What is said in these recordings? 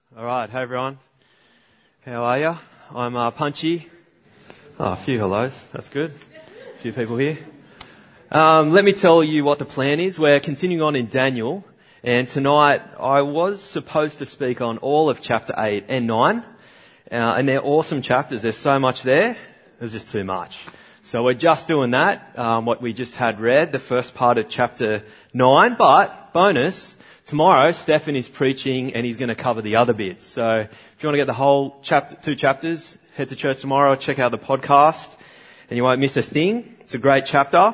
All right, hey everyone. How are you? I'm Punchy. Oh, a few hellos. That's good. A few people here. Let me tell you what the plan is. We're continuing on in Daniel, and tonight I was supposed to speak on all of chapter 8 and 9, and they're awesome chapters. There's so much there. There's just too much. So we're just doing that, what we just had read, the first part of chapter 9, but bonus, tomorrow Stefan is preaching and he's going to cover the other bits. So if you want to get the whole two chapters, head to church tomorrow, check out the podcast and you won't miss a thing. It's a great chapter.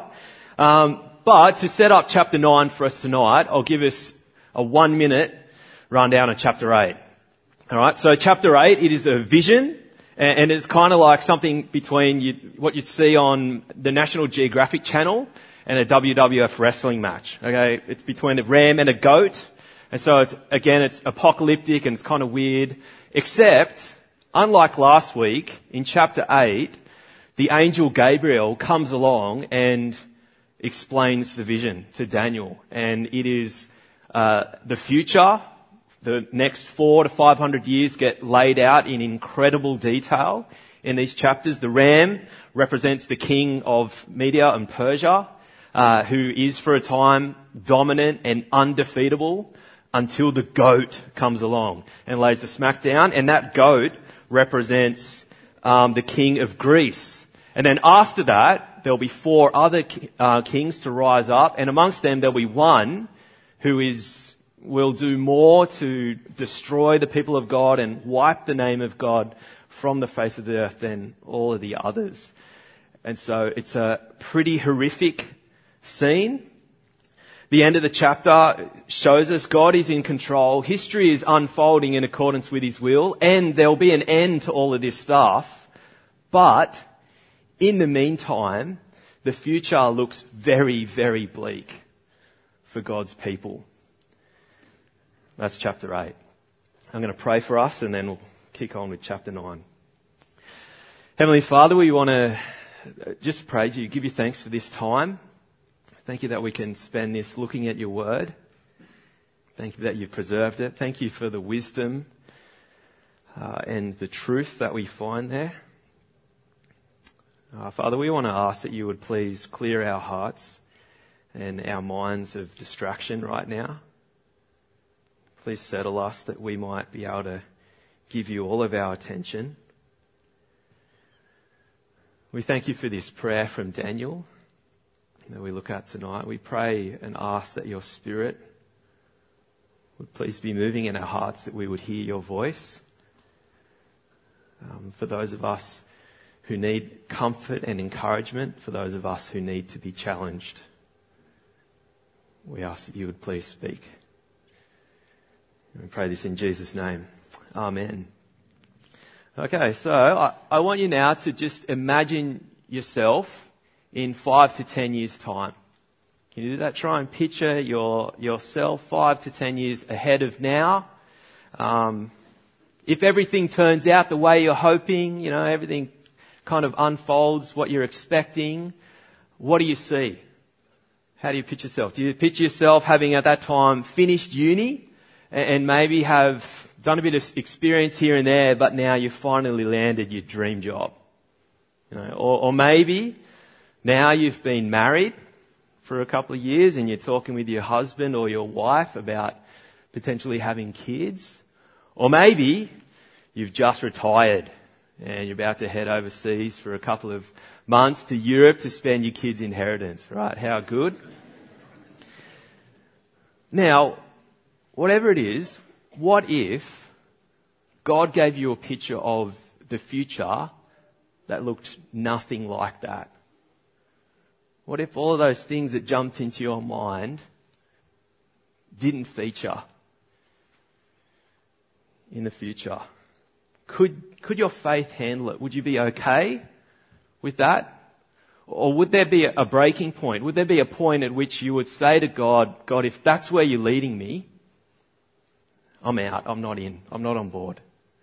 But to set up chapter 9 for us tonight, I'll give us a 1-minute rundown of chapter 8. Alright, so chapter 8, it is a vision. And it's kind of like something between what you see on the National Geographic channel and a WWF wrestling match. Okay, it's between a ram and a goat. And so it's apocalyptic and it's kind of weird. Except, unlike last week, in chapter 8, the angel Gabriel comes along and explains the vision to Daniel. And it is the future. The next 400 to 500 years get laid out in incredible detail in these chapters. The ram represents the king of Media and Persia, who is for a time dominant and undefeatable until the goat comes along and lays the smack down. And that goat represents the king of Greece. And then after that, there'll be 4 other kings to rise up, and amongst them there'll be one who will do more to destroy the people of God and wipe the name of God from the face of the earth than all of the others. And so it's a pretty horrific scene. The end of the chapter shows us God is in control. History is unfolding in accordance with His will, and there'll be an end to all of this stuff. But in the meantime, the future looks very, very bleak for God's people. That's chapter 8. I'm going to pray for us and then we'll kick on with chapter 9. Heavenly Father, we want to just praise you, give you thanks for this time. Thank you that we can spend this looking at your word. Thank you that you've preserved it. Thank you for the wisdom and the truth that we find there. Father, we want to ask that you would please clear our hearts and our minds of distraction right now. Please settle us that we might be able to give you all of our attention. We thank you for this prayer from Daniel that we look at tonight. We pray and ask that your Spirit would please be moving in our hearts, that we would hear your voice. For those of us who need comfort and encouragement, for those of us who need to be challenged, we ask that you would please speak. We pray this in Jesus' name. Amen. Okay, so I want you now to just imagine yourself in 5 to 10 years' time. Can you do that? Try and picture yourself 5 to 10 years ahead of now. If everything turns out the way you're hoping, everything kind of unfolds what you're expecting, what do you see? How do you picture yourself? Do you picture yourself having at that time finished uni? And maybe have done a bit of experience here and there, but now you've finally landed your dream job. Or maybe now you've been married for a couple of years and you're talking with your husband or your wife about potentially having kids. Or maybe you've just retired and you're about to head overseas for a couple of months to Europe to spend your kids' inheritance. Right? How good. Now, whatever it is, what if God gave you a picture of the future that looked nothing like that? What if all of those things that jumped into your mind didn't feature in the future? Could your faith handle it? Would you be okay with that? Or would there be a breaking point? Would there be a point at which you would say to God, if that's where you're leading me, I'm out. I'm not in. I'm not on board.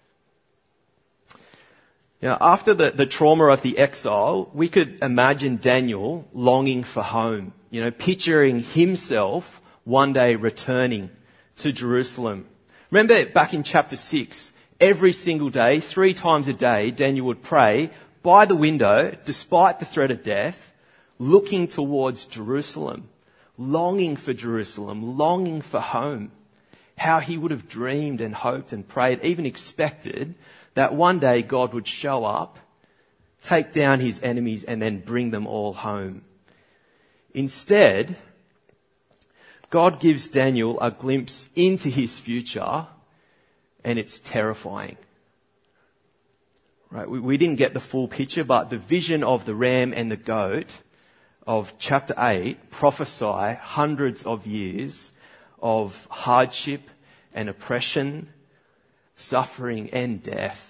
After the trauma of the exile, we could imagine Daniel longing for home, picturing himself one day returning to Jerusalem Remember back in chapter 6, every single day, 3 times a day, Daniel would pray by the window, despite the threat of death, looking towards Jerusalem, longing for Jerusalem, longing for home. How he would have dreamed and hoped and prayed, even expected, that one day God would show up, take down his enemies, and then bring them all home. Instead, God gives Daniel a glimpse into his future, and it's terrifying. Right? We didn't get the full picture, but the vision of the ram and the goat of chapter 8 prophesy hundreds of years of hardship and oppression, suffering and death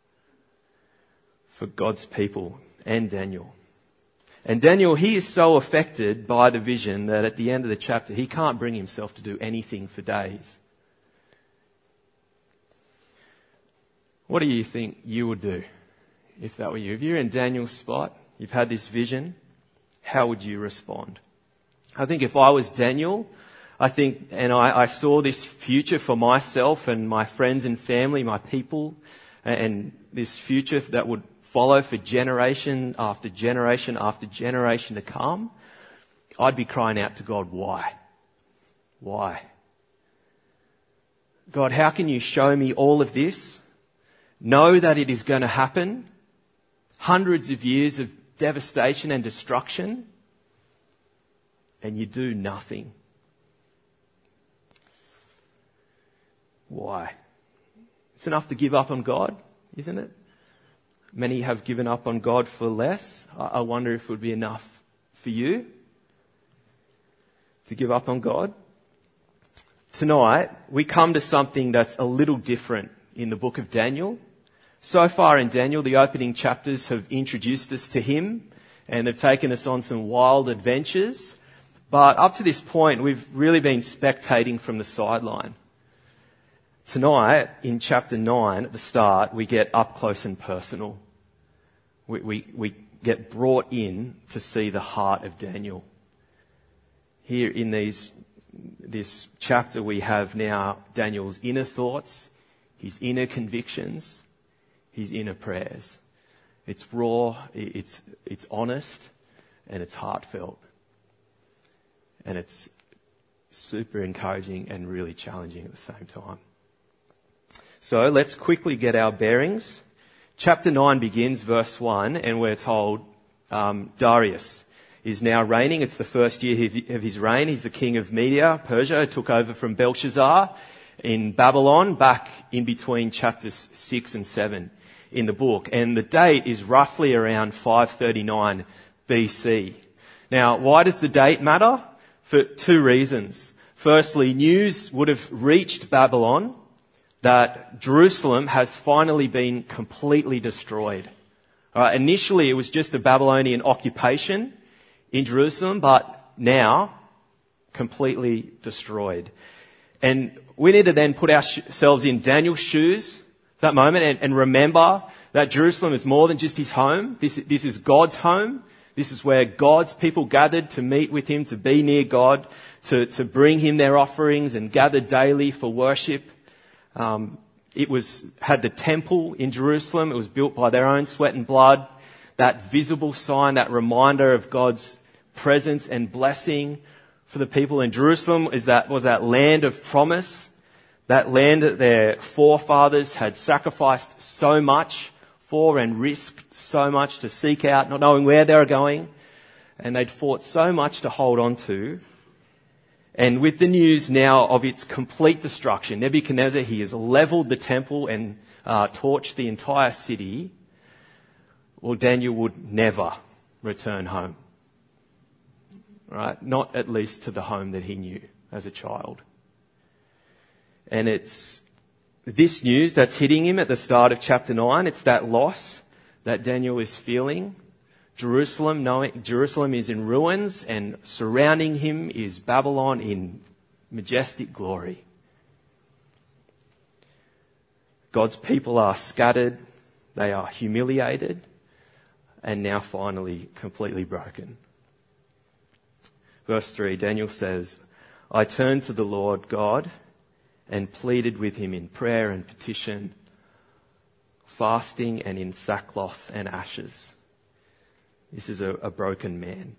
for God's people and Daniel. And Daniel, he is so affected by the vision that at the end of the chapter, he can't bring himself to do anything for days. What do you think you would do if that were you? If you're in Daniel's spot, you've had this vision, how would you respond? I think if I was Daniel, I saw this future for myself and my friends and family, my people, and this future that would follow for generation after generation after generation to come, I'd be crying out to God, why? Why? God, how can you show me all of this? Know that it is going to happen. Hundreds of years of devastation and destruction. And you do nothing. Why? It's enough to give up on God, isn't it? Many have given up on God for less. I wonder if it would be enough for you to give up on God. Tonight, we come to something that's a little different in the book of Daniel. So far in Daniel, the opening chapters have introduced us to him and have taken us on some wild adventures. But up to this point, we've really been spectating from the sideline. Tonight, in chapter 9, at the start, we get up close and personal. We get brought in to see the heart of Daniel. Here in this chapter, we have now Daniel's inner thoughts, his inner convictions, his inner prayers. It's raw, it's honest, and it's heartfelt. And it's super encouraging and really challenging at the same time. So let's quickly get our bearings. Chapter 9 begins, verse 1, and we're told Darius is now reigning. It's the first year of his reign. He's the king of Media, Persia, took over from Belshazzar in Babylon, back in between chapters 6 and 7 in the book. And the date is roughly around 539 BC. Now, why does the date matter? For 2 reasons. Firstly, news would have reached Babylon that Jerusalem has finally been completely destroyed. Initially, it was just a Babylonian occupation in Jerusalem, but now completely destroyed. And we need to then put ourselves in Daniel's shoes at that moment and remember that Jerusalem is more than just his home. This is God's home. This is where God's people gathered to meet with him, to be near God, to bring him their offerings and gather daily for worship. It had the temple in Jerusalem. It was built by their own sweat and blood. That visible sign, that reminder of God's presence and blessing for the people in Jerusalem was that land of promise. That land that their forefathers had sacrificed so much for and risked so much to seek out, not knowing where they were going. And they'd fought so much to hold on to. And with the news now of its complete destruction, Nebuchadnezzar, he has leveled the temple and torched the entire city. Well, Daniel would never return home. Right? Not at least to the home that he knew as a child. And it's this news that's hitting him at the start of chapter 9. It's that loss that Daniel is feeling. Jerusalem is in ruins, and surrounding him is Babylon in majestic glory. God's people are scattered, they are humiliated, and now finally completely broken. Verse 3, Daniel says, I turned to the Lord God and pleaded with him in prayer and petition, fasting and in sackcloth and ashes. This is a broken man.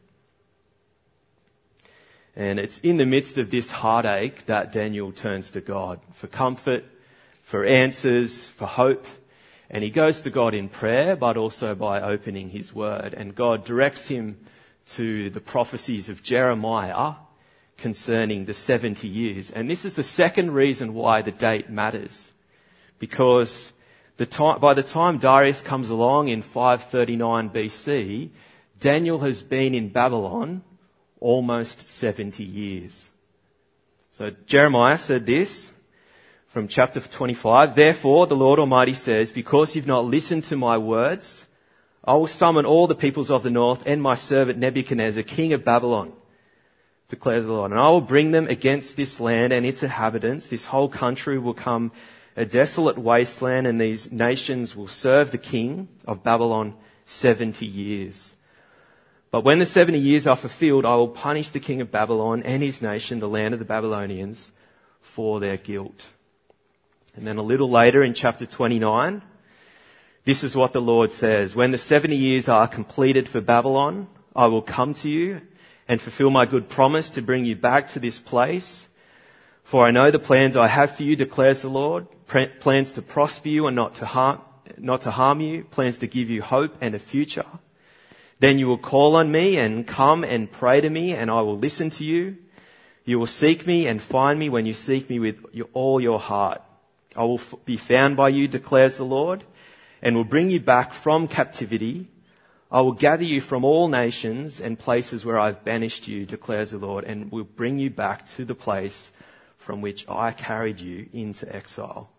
And it's in the midst of this heartache that Daniel turns to God for comfort, for answers, for hope. And he goes to God in prayer, but also by opening his word. And God directs him to the prophecies of Jeremiah concerning the 70 years. And this is the second reason why the date matters. Because by the time Darius comes along in 539 BC, Daniel has been in Babylon almost 70 years. So Jeremiah said this from chapter 25, "Therefore the Lord Almighty says, because you've not listened to my words, I will summon all the peoples of the north and my servant Nebuchadnezzar, king of Babylon, declares the Lord. And I will bring them against this land and its inhabitants. This whole country will become a desolate wasteland, and these nations will serve the king of Babylon 70 years. But when the 70 years are fulfilled, I will punish the king of Babylon and his nation, the land of the Babylonians, for their guilt." And then a little later in chapter 29, this is what the Lord says, "When the 70 years are completed for Babylon, I will come to you and fulfill my good promise to bring you back to this place. For I know the plans I have for you, declares the Lord, plans to prosper you and not to harm you, plans to give you hope and a future. Then you will call on me and come and pray to me, and I will listen to you. You will seek me and find me when you seek me with all your heart. I will be found by you, declares the Lord, and will bring you back from captivity. I will gather you from all nations and places where I've banished you, declares the Lord, and will bring you back to the place from which I carried you into exile."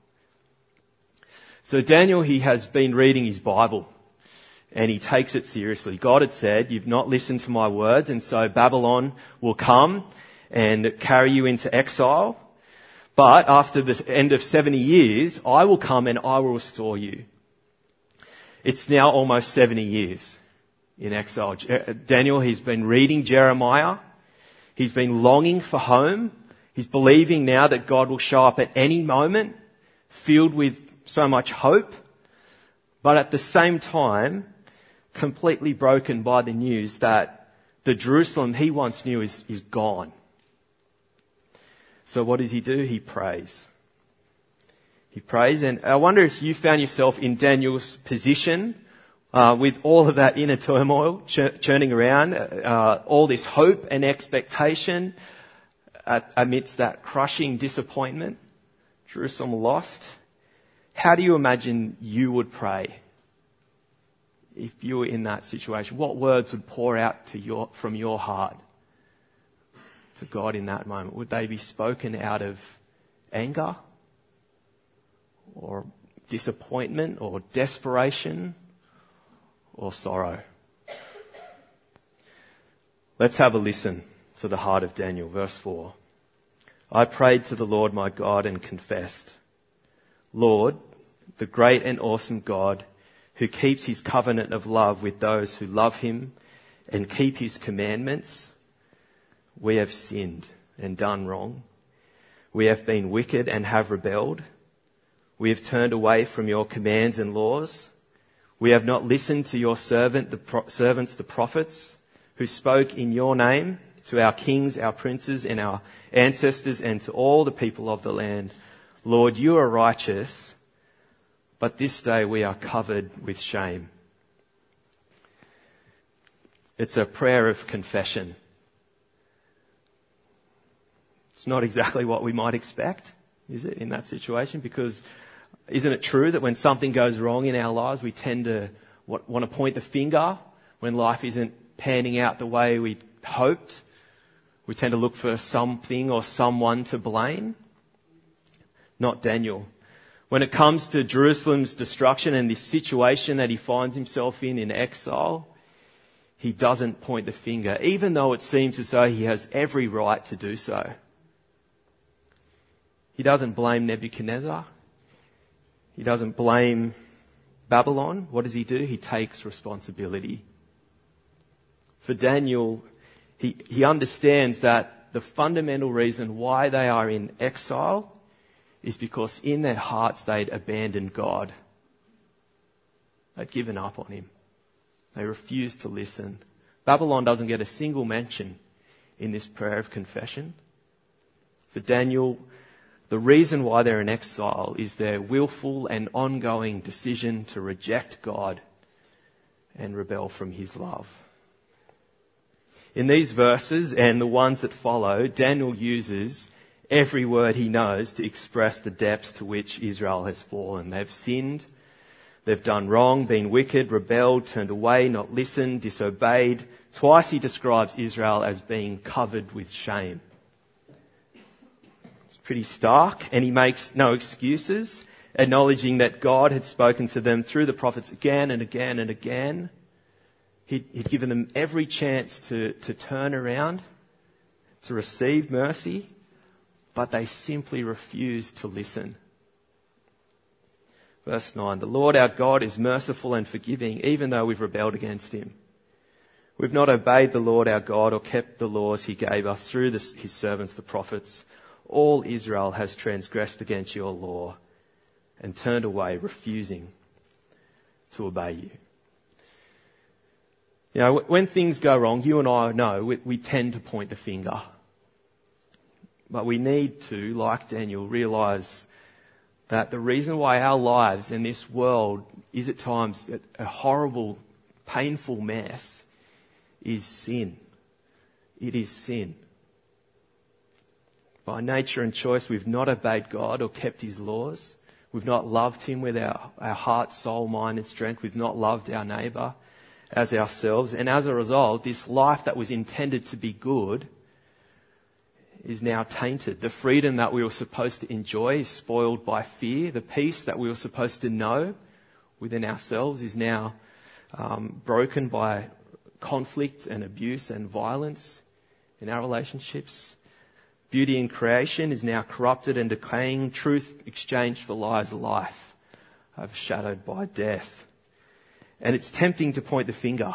So Daniel, he has been reading his Bible. And he takes it seriously. God had said, "You've not listened to my words, and so Babylon will come and carry you into exile. But after the end of 70 years, I will come and I will restore you." It's now almost 70 years in exile. Daniel, he's been reading Jeremiah. He's been longing for home. He's believing now that God will show up at any moment, filled with so much hope. But at the same time, completely broken by the news that the Jerusalem he once knew is gone. So what does he do? He prays. He prays, and I wonder if you found yourself in Daniel's position with all of that inner turmoil churning around, all this hope and expectation amidst that crushing disappointment, Jerusalem lost. How do you imagine you would pray if you were in that situation? What words would pour out from your heart to God in that moment? Would they be spoken out of anger or disappointment or desperation or sorrow? Let's have a listen to the heart of Daniel. Verse 4. "I prayed to the Lord my God and confessed, Lord, the great and awesome God, who keeps his covenant of love with those who love him and keep his commandments, we have sinned and done wrong. We have been wicked and have rebelled. We have turned away from your commands and laws. We have not listened to your servants, the prophets, who spoke in your name to our kings, our princes, and our ancestors, and to all the people of the land. Lord, you are righteous, but this day we are covered with shame." It's a prayer of confession. It's not exactly what we might expect, is it, in that situation? Because isn't it true that when something goes wrong in our lives, we tend to want to point the finger when life isn't panning out the way we hoped? We tend to look for something or someone to blame. Not Daniel. When it comes to Jerusalem's destruction and the situation that he finds himself in exile, he doesn't point the finger, even though it seems as though he has every right to do so. He doesn't blame Nebuchadnezzar. He doesn't blame Babylon. What does he do? He takes responsibility. For Daniel, he understands that the fundamental reason why they are in exile is because in their hearts they'd abandoned God. They'd given up on him. They refused to listen. Babylon doesn't get a single mention in this prayer of confession. For Daniel, the reason why they're in exile is their willful and ongoing decision to reject God and rebel from his love. In these verses and the ones that follow, Daniel uses every word he knows to express the depths to which Israel has fallen. They've sinned, they've done wrong, been wicked, rebelled, turned away, not listened, disobeyed. Twice he describes Israel as being covered with shame. It's pretty stark, and he makes no excuses, acknowledging that God had spoken to them through the prophets again and again and again. He'd given them every chance to turn around, to receive mercy, but they simply refused to listen. Verse 9, the Lord our God is merciful and forgiving, even though we've rebelled against him. We've not obeyed the Lord our God or kept the laws he gave us through his servants, the prophets. All Israel has transgressed against your law and turned away, refusing to obey you. You know, when things go wrong, you and I know we tend to point the finger. But we need to, like Daniel, realise that the reason why our lives in this world is at times a horrible, painful mess is sin. It is sin. By nature and choice, we've not obeyed God or kept his laws. We've not loved him with our heart, soul, mind and strength. We've not loved our neighbour as ourselves. And as a result, this life that was intended to be good is now tainted. The freedom that we were supposed to enjoy is spoiled by fear. The peace that we were supposed to know within ourselves is now broken by conflict and abuse and violence in our relationships. Beauty in creation is now corrupted and decaying. Truth exchanged for lies, life overshadowed by death. And it's tempting to point the finger.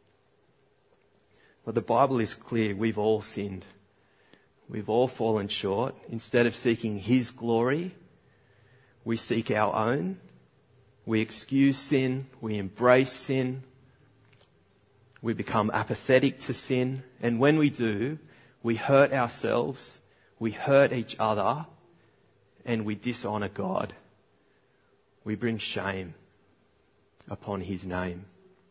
But the Bible is clear. We've all sinned. We've all fallen short. Instead of seeking his glory, we seek our own. We excuse sin. We embrace sin. We become apathetic to sin. And when we do, we hurt ourselves, we hurt each other, and we dishonour God. We bring shame upon his name.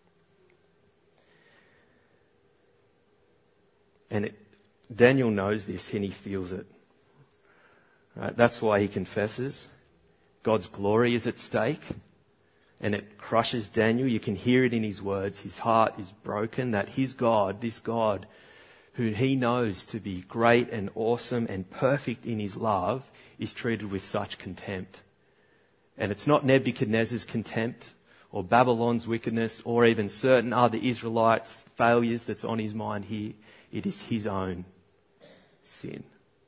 And Daniel knows this and he feels it. Right? That's why he confesses. God's glory is at stake. And it crushes Daniel. You can hear it in his words. His heart is broken that his God, this God, who he knows to be great and awesome and perfect in his love, is treated with such contempt. And it's not Nebuchadnezzar's contempt or Babylon's wickedness or even certain other Israelites' failures that's on his mind here. It is his own sin.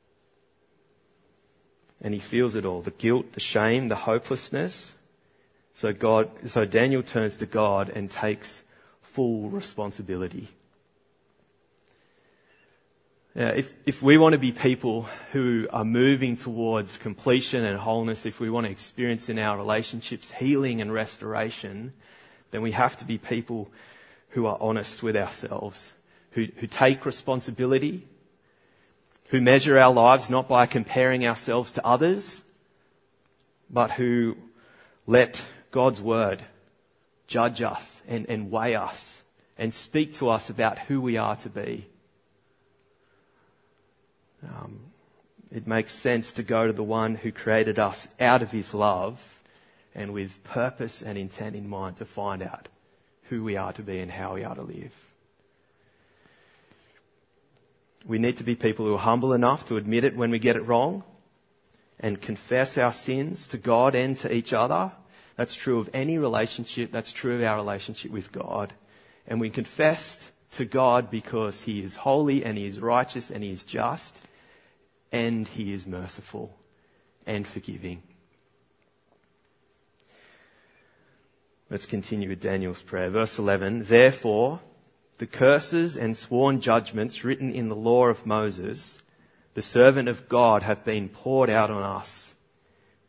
And he feels it all, the guilt, the shame, the hopelessness. So Daniel turns to God and takes full responsibility. If we want to be people who are moving towards completion and wholeness, if we want to experience in our relationships healing and restoration, then we have to be people who are honest with ourselves, who take responsibility, who measure our lives not by comparing ourselves to others, but who let God's word judge us and weigh us and speak to us about who we are to be. It makes sense to go to the one who created us out of his love and with purpose and intent in mind to find out who we are to be and how we are to live. We need to be people who are humble enough to admit it when we get it wrong and confess our sins to God and to each other. That's true of any relationship. That's true of our relationship with God. And we confess to God because he is holy and he is righteous and he is just and he is merciful and forgiving. Let's continue with Daniel's prayer. Verse 11, therefore, the curses and sworn judgments written in the law of Moses, the servant of God, have been poured out on us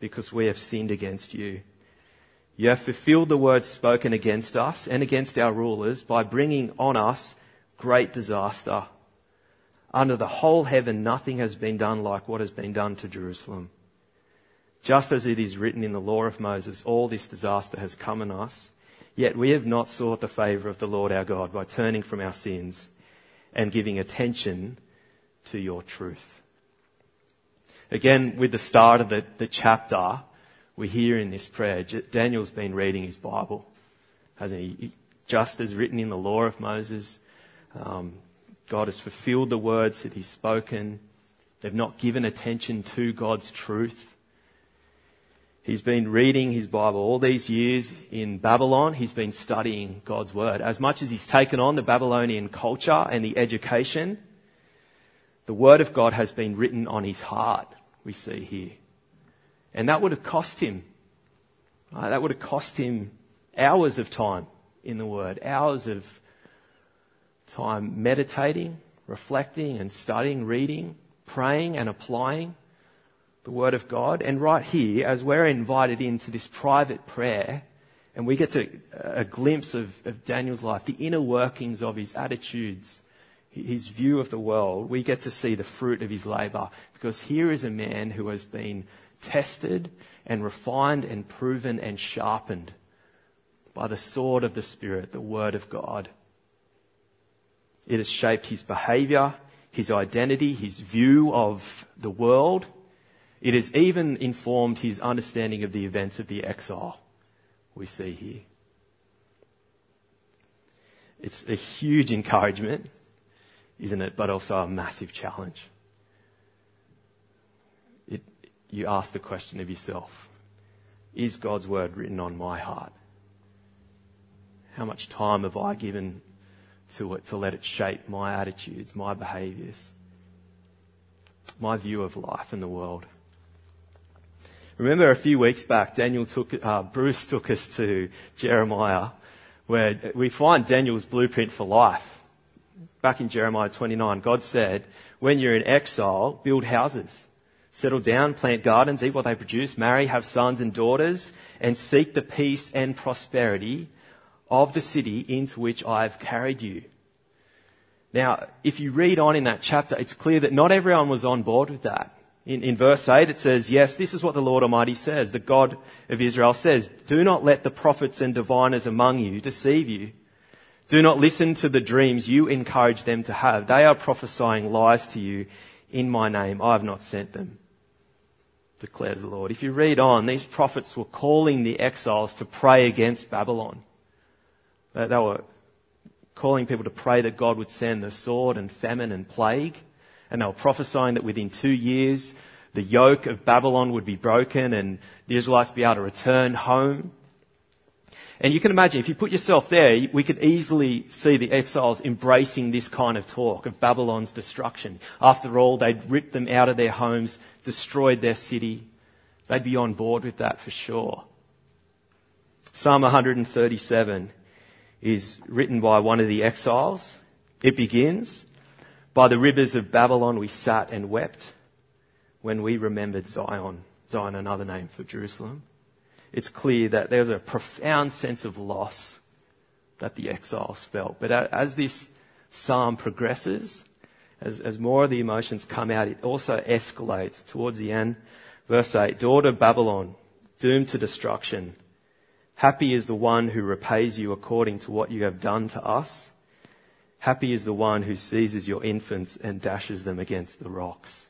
because we have sinned against you. You have fulfilled the words spoken against us and against our rulers by bringing on us great disaster. Under the whole heaven, nothing has been done like what has been done to Jerusalem. Just as it is written in the law of Moses, all this disaster has come on us, yet we have not sought the favour of the Lord our God by turning from our sins and giving attention to your truth. Again, with the start of the chapter, we hear in this prayer, Daniel's been reading his Bible, hasn't he? Just as written in the law of Moses, God has fulfilled the words that he's spoken. They've not given attention to God's truth. He's been reading his Bible all these years in Babylon. He's been studying God's word. As much as he's taken on the Babylonian culture and the education, the word of God has been written on his heart, we see here. And that would have cost him. That would have cost him hours of time in the word, hours of time meditating, reflecting and studying, reading, praying and applying the word of God. And right here, as we're invited into this private prayer, and we get a glimpse of Daniel's life, the inner workings of his attitudes, his view of the world, we get to see the fruit of his labour. Because here is a man who has been tested and refined and proven and sharpened by the sword of the Spirit, the Word of God. It has shaped his behaviour, his identity, his view of the world. It has even informed his understanding of the events of the exile we see here. It's a huge encouragement, isn't it? But also a massive challenge. You ask the question of yourself, is God's word written on my heart? How much time have I given to it to let it shape my attitudes, my behaviours, my view of life and the world? Remember a few weeks back, Bruce took us to Jeremiah, where we find Daniel's blueprint for life. Back in Jeremiah 29, God said, when you're in exile, build houses, settle down, plant gardens, eat what they produce, marry, have sons and daughters, and seek the peace and prosperity of the city into which I've carried you. Now, if you read on in that chapter, it's clear that not everyone was on board with that. In verse 8 it says, yes, this is what the Lord Almighty says, the God of Israel says, do not let the prophets and diviners among you deceive you. Do not listen to the dreams you encourage them to have. They are prophesying lies to you in my name. I have not sent them, declares the Lord. If you read on, these prophets were calling the exiles to pray against Babylon. They were calling people to pray that God would send the sword and famine and plague. And they were prophesying that within 2 years, the yoke of Babylon would be broken and the Israelites would be able to return home. And you can imagine, if you put yourself there, we could easily see the exiles embracing this kind of talk of Babylon's destruction. After all, they'd ripped them out of their homes, destroyed their city. They'd be on board with that for sure. Psalm 137 is written by one of the exiles. It begins, by the rivers of Babylon we sat and wept when we remembered Zion. Zion, another name for Jerusalem. It's clear that there's a profound sense of loss that the exiles felt. But as this psalm progresses, as more of the emotions come out, it also escalates towards the end. Verse 8, daughter of Babylon, doomed to destruction. Happy is the one who repays you according to what you have done to us. Happy is the one who seizes your infants and dashes them against the rocks.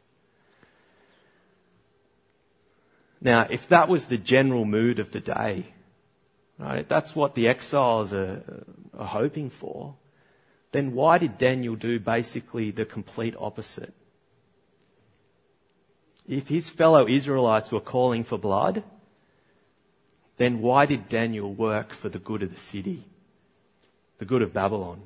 Now, if that was the general mood of the day, right, that's what the exiles are hoping for, then why did Daniel do basically the complete opposite? If his fellow Israelites were calling for blood, then why did Daniel work for the good of the city, the good of Babylon?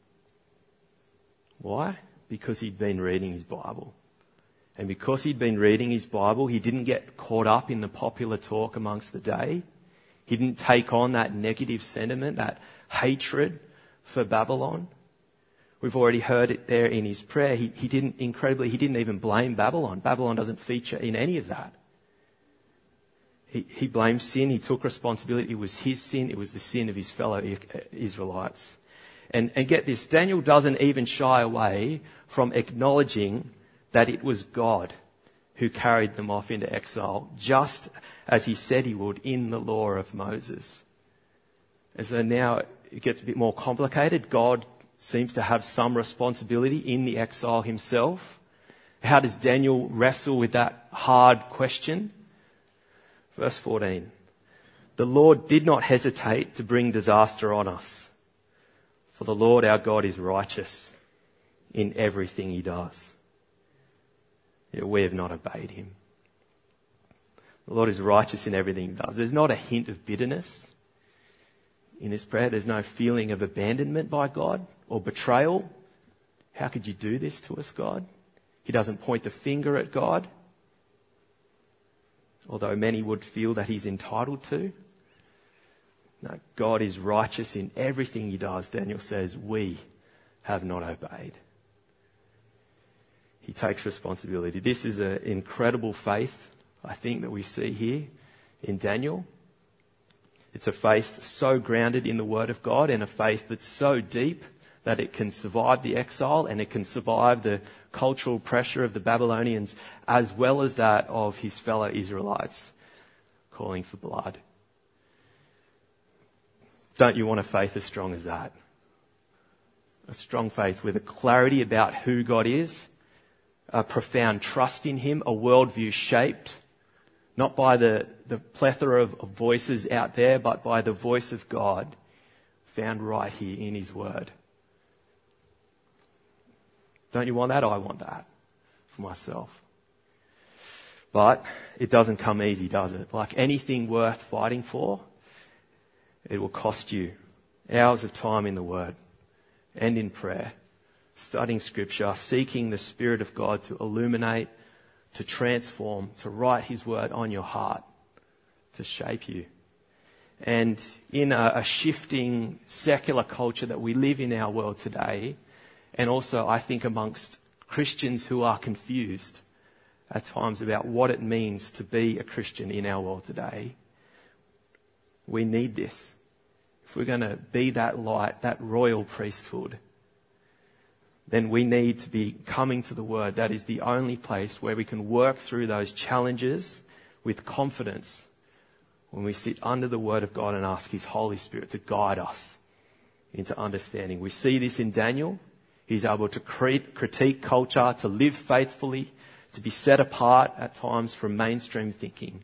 Why? Because he'd been reading his Bible. And because he'd been reading his Bible, he didn't get caught up in the popular talk amongst the day. He didn't take on that negative sentiment, that hatred for Babylon. We've already heard it there in his prayer. He didn't even blame Babylon. Babylon doesn't feature in any of that. He blamed sin. He took responsibility. It was his sin. It was the sin of his fellow Israelites. And get this, Daniel doesn't even shy away from acknowledging that it was God who carried them off into exile, just as he said he would in the law of Moses. And so now it gets a bit more complicated. God seems to have some responsibility in the exile himself. How does Daniel wrestle with that hard question? Verse 14. The Lord did not hesitate to bring disaster on us, for the Lord our God is righteous in everything he does. Yet we have not obeyed him. The Lord is righteous in everything he does. There's not a hint of bitterness in this prayer. There's no feeling of abandonment by God or betrayal. How could you do this to us, God? He doesn't point the finger at God, although many would feel that he's entitled to. No, God is righteous in everything he does. Daniel says, we have not obeyed. He takes responsibility. This is an incredible faith, I think, that we see here in Daniel. It's a faith so grounded in the Word of God, and a faith that's so deep that it can survive the exile and it can survive the cultural pressure of the Babylonians, as well as that of his fellow Israelites calling for blood. Don't you want a faith as strong as that? A strong faith with a clarity about who God is, a profound trust in him, a worldview shaped not by the plethora of voices out there, but by the voice of God found right here in his word. Don't you want that? I want that for myself. But it doesn't come easy, does it? Like anything worth fighting for, it will cost you hours of time in the Word and in prayer, studying Scripture, seeking the Spirit of God to illuminate, to transform, to write His Word on your heart, to shape you. And in a shifting secular culture that we live in our world today, and also I think amongst Christians who are confused at times about what it means to be a Christian in our world today, we need this. If we're going to be that light, that royal priesthood, then we need to be coming to the Word. That is the only place where we can work through those challenges with confidence when we sit under the Word of God and ask His Holy Spirit to guide us into understanding. We see this in Daniel. He's able to critique culture, to live faithfully, to be set apart at times from mainstream thinking.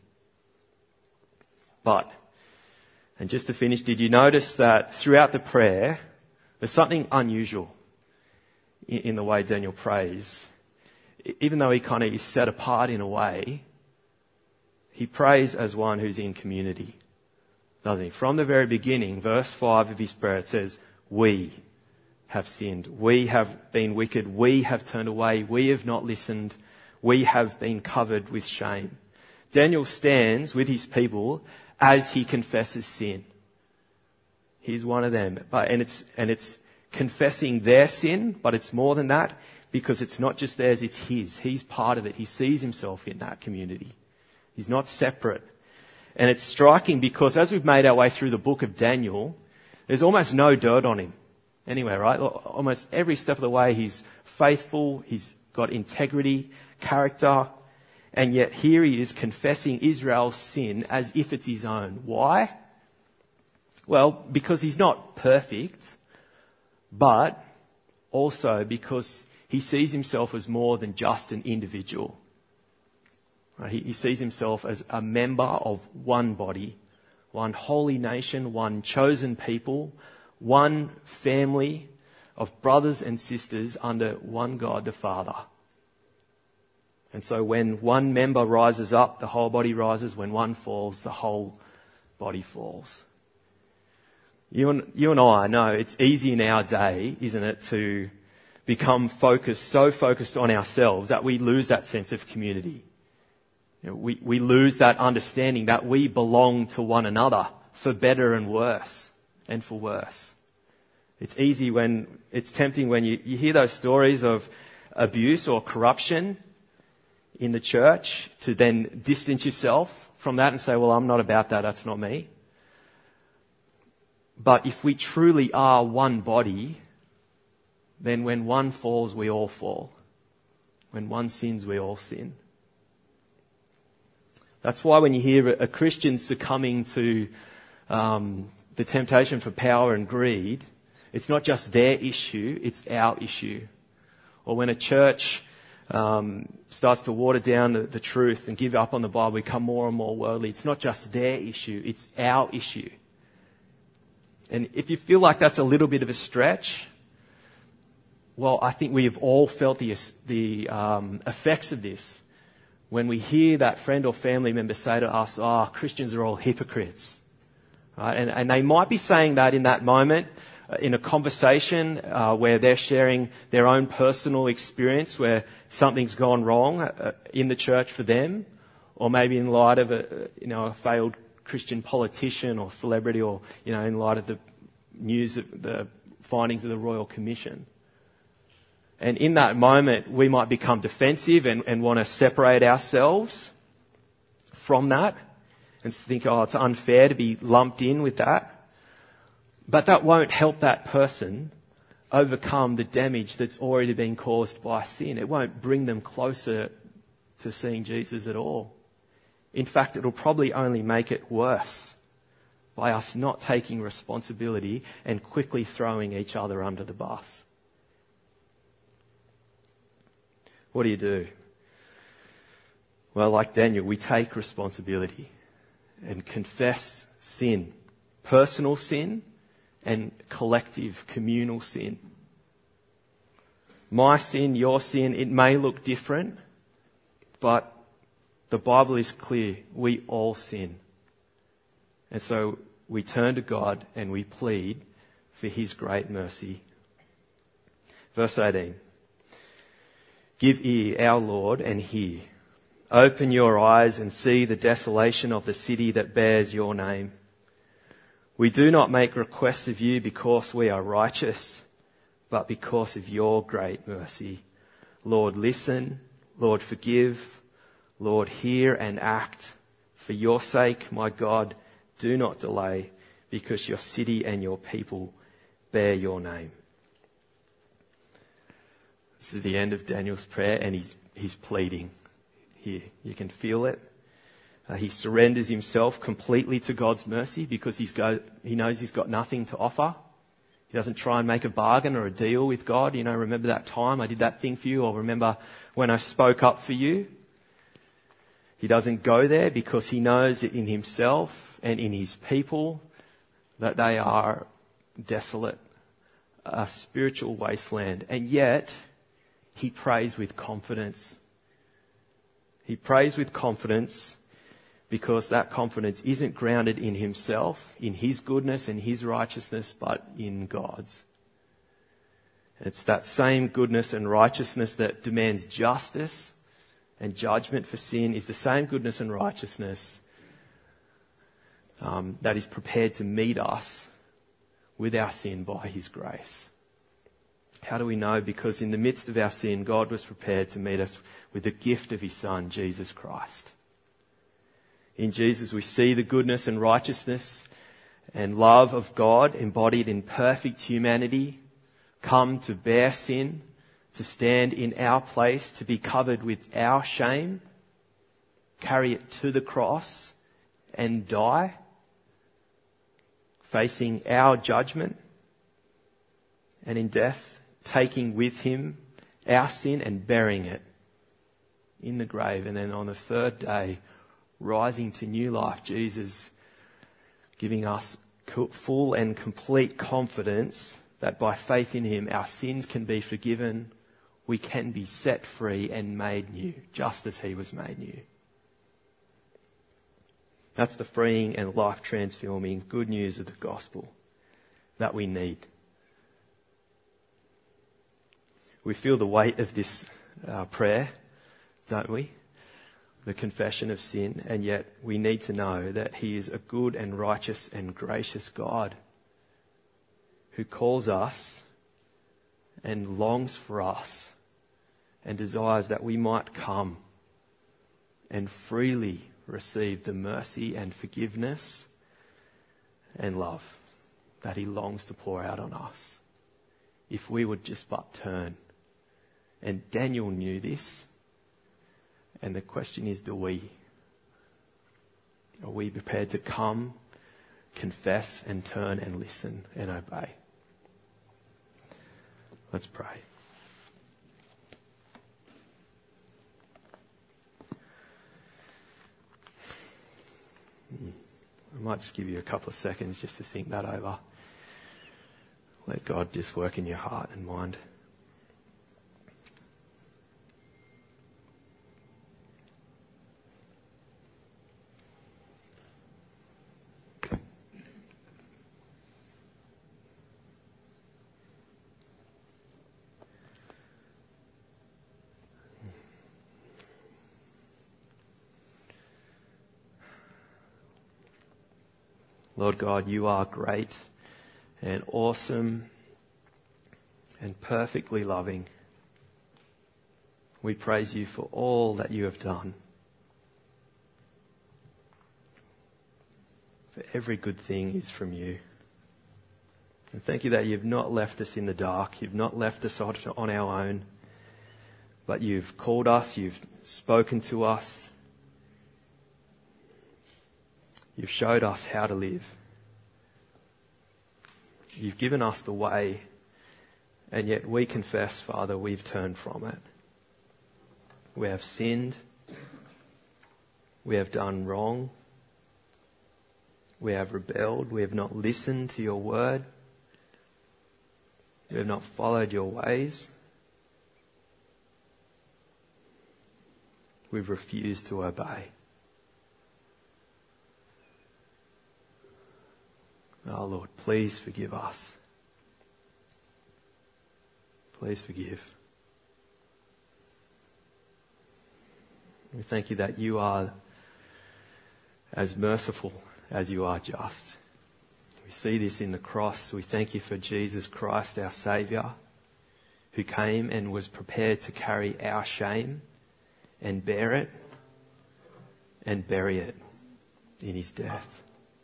But, and just to finish, did you notice that throughout the prayer, there's something unusual in the way Daniel prays? Even though he kind of is set apart in a way, he prays as one who's in community, doesn't he? From the very beginning, verse 5 of his prayer, it says, we have sinned. We have been wicked. We have turned away. We have not listened. We have been covered with shame. Daniel stands with his people as he confesses sin. He's one of them. And it's confessing their sin, but it's more than that, because it's not just theirs, it's his. He's part of it. He sees himself in that community. He's not separate. And it's striking because as we've made our way through the book of Daniel, there's almost no dirt on him anyway, right? Almost every step of the way he's faithful, he's got integrity, character, and yet here he is confessing Israel's sin as if it's his own. Why? Well, because he's not perfect, but also because he sees himself as more than just an individual. He sees himself as a member of one body, one holy nation, one chosen people, one family of brothers and sisters under one God the Father. And so when one member rises up, the whole body rises. When one falls, the whole body falls. You and I know it's easy in our day, isn't it, to become so focused on ourselves that we lose that sense of community. We lose that understanding that we belong to one another for better and worse, and for worse. It's tempting when you hear those stories of abuse or corruption. in the church to then distance yourself from that and say, well, I'm not about that, that's not me. But if we truly are one body, then when one falls, we all fall. When one sins, we all sin. That's why when you hear a Christian succumbing to the temptation for power and greed, it's not just their issue, it's our issue. Or when a church starts to water down the truth and give up on the Bible, become more and more worldly, it's not just their issue, it's our issue. And if you feel like that's a little bit of a stretch, well, I think we have all felt the effects of this. When we hear that friend or family member say to us, Christians are all hypocrites. Right? And they might be saying that in that moment, in a conversation where they're sharing their own personal experience where something's gone wrong in the church for them, or maybe in light of a failed Christian politician or celebrity, or in light of the news of the findings of the Royal Commission. And in that moment, we might become defensive and want to separate ourselves from that and think, it's unfair to be lumped in with that. But that won't help that person overcome the damage that's already been caused by sin. It won't bring them closer to seeing Jesus at all. In fact, it'll probably only make it worse by us not taking responsibility and quickly throwing each other under the bus. What do you do? Well, like Daniel, we take responsibility and confess sin, personal sin and collective communal sin. My sin, your sin, it may look different, but the Bible is clear. We all sin. And so we turn to God and we plead for His great mercy. Verse 18. Give ear, our Lord, and hear. Open your eyes and see the desolation of the city that bears your name. We do not make requests of you because we are righteous, but because of your great mercy. Lord, listen. Lord, forgive. Lord, hear and act. For your sake, my God, do not delay, because your city and your people bear your name. This is the end of Daniel's prayer, and he's pleading here. You can feel it. He surrenders himself completely to God's mercy because he knows he's got nothing to offer. He doesn't try and make a bargain or a deal with God. Remember that time I did that thing for you, or remember when I spoke up for you. He doesn't go there because he knows that in himself and in his people that they are desolate, a spiritual wasteland. And yet, he prays with confidence. He prays with confidence because that confidence isn't grounded in himself, in his goodness and his righteousness, but in God's. It's that same goodness and righteousness that demands justice and judgment for sin is the same goodness and righteousness that is prepared to meet us with our sin by His grace. How do we know? Because in the midst of our sin, God was prepared to meet us with the gift of His Son, Jesus Christ. In Jesus, we see the goodness and righteousness and love of God embodied in perfect humanity, come to bear sin, to stand in our place, to be covered with our shame, carry it to the cross and die, facing our judgment, and in death, taking with Him our sin and burying it in the grave. And then on the third day, rising to new life, Jesus giving us full and complete confidence that by faith in Him, our sins can be forgiven, we can be set free and made new, just as He was made new. That's the freeing and life-transforming good news of the gospel that we need. We feel the weight of this prayer, don't we? The confession of sin, and yet we need to know that He is a good and righteous and gracious God who calls us and longs for us and desires that we might come and freely receive the mercy and forgiveness and love that he longs to pour out on us, if we would just but turn. And Daniel knew this, and the question is, do we? Are we prepared to come, confess, and turn and listen and obey? Let's pray. I might just give you a couple of seconds just to think that over. Let God just work in your heart and mind. Lord God, you are great and awesome and perfectly loving. We praise you for all that you have done. For every good thing is from you. And thank you that you've not left us in the dark. You've not left us on our own. But you've called us. You've spoken to us. You've showed us how to live. You've given us the way, and yet we confess, Father, we've turned from it. We have sinned. We have done wrong. We have rebelled. We have not listened to your word. We have not followed your ways. We've refused to obey. Oh Lord, please forgive us. Please forgive. We thank you that you are as merciful as you are just. We see this in the cross. We thank you for Jesus Christ, our Saviour, who came and was prepared to carry our shame and bear it and bury it in his death.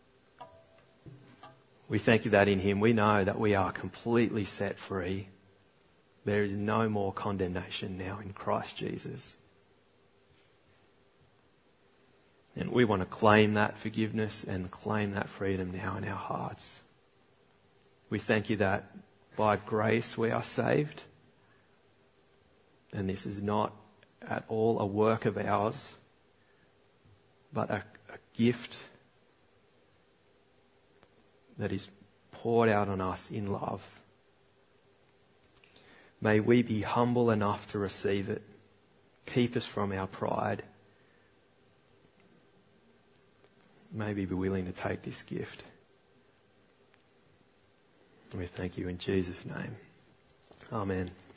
We thank you that in him we know that we are completely set free. There is no more condemnation now in Christ Jesus. And we want to claim that forgiveness and claim that freedom now in our hearts. We thank you that by grace we are saved. And this is not at all a work of ours, but a gift that is poured out on us in love. May we be humble enough to receive it. Keep us from our pride. May we be willing to take this gift. We thank you in Jesus' name. Amen.